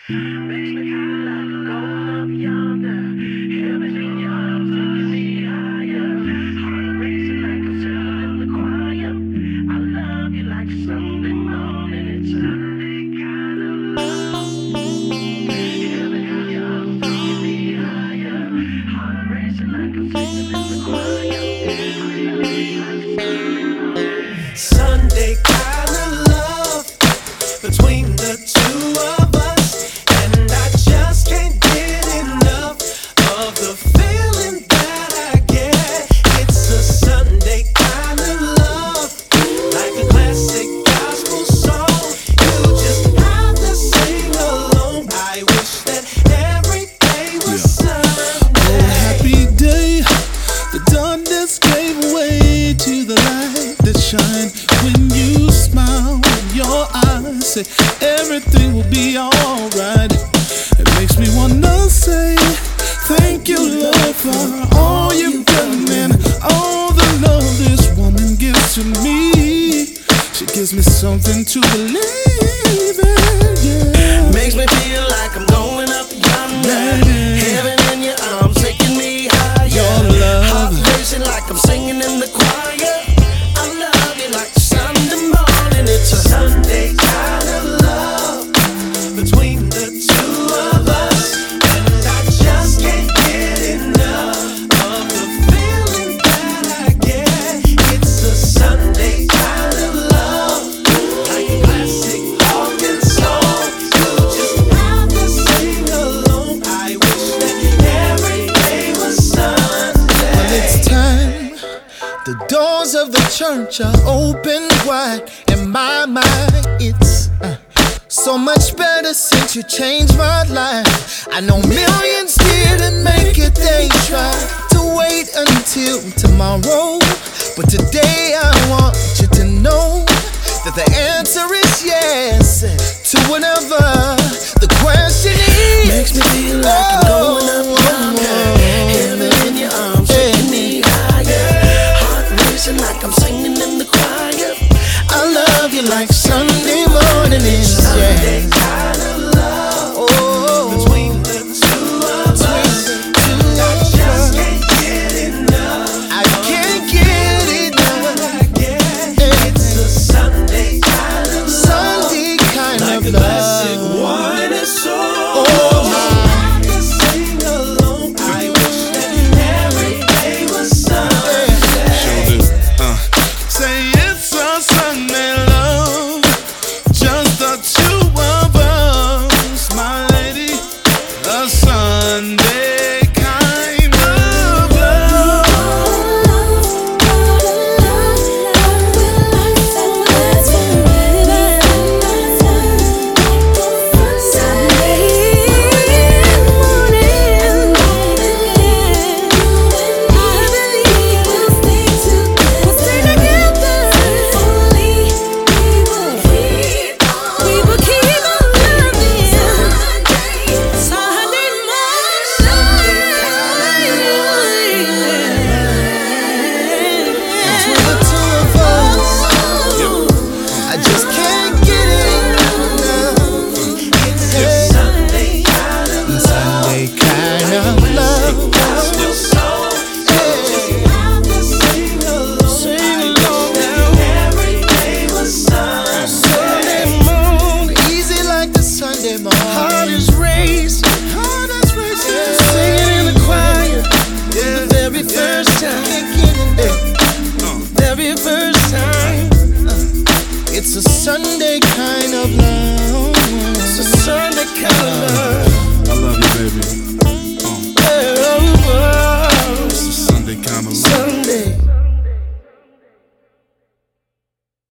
Makes me feel like I'm going up yonder. Heaven in your arms taking me higher. Heart racing like I'm singing in the choir. I love you like Sunday morning. It's Sunday kind of love. Heaven in your arms taking me higher. Heart racing like I'm singing in the choir. I love you like Sunday morning. Sunday kind of love between the two of us, and I just can't get enough of the feeling that I get. It's a Sunday kind of love, like a classic gospel song. You just have to sing along. I wish that every day was Sunday. Oh, happy day, the darkness gave way to the light that shine when you smile. Your eyes say everything will be alright. It makes me wanna say thank you, Lord, for all you've done and all the love this woman gives to me. She gives me something to believe in, yeah. Makes me feel like I'm going up yonder. Heaven in your arms taking me higher. Your love. Heart racing like I'm singing in the choir. I love you like Sunday morning. It's a Sunday kind of love between the two of us, and I just can't get enough of the feeling that I get. It's a Sunday kind of love, like a classic organ song. You just have to sing along. I wish that every day was Sunday. Well, it's time. The doors of the church are open wide. In my mind, it's so much better since you changed my life. I know millions didn't make it, they tried to wait until tomorrow. But today I want you to know that the answer is yes to whatever the question is. Makes me feel like I'm going up yonder. Heaven in your arms taking me higher. Heart racing like I'm singing in the choir. I love you like Sunday morning is, Sunday yeah. kind of love Oh, between the two of us. I just can't get enough. I can't get it now. It's a Sunday kind of love, Sunday kind like of a classic love. one and soul. Oh, my. To sing along. I wish that every day was Sunday. Say it's a Sunday love, just the two of us, my lady. A Sunday kind of love. Between the two of us, I just can't get enough. It's a Sunday kind of love. Sunday kind of love. Gospel song. Just have to sing along. Sing along now. Every day was Sunday. Sunday moon, easy like the Sunday morning. Heart is racing. Heart is racing. Singing in the choir. The very first time. Very first time. It's a Sunday kind of love.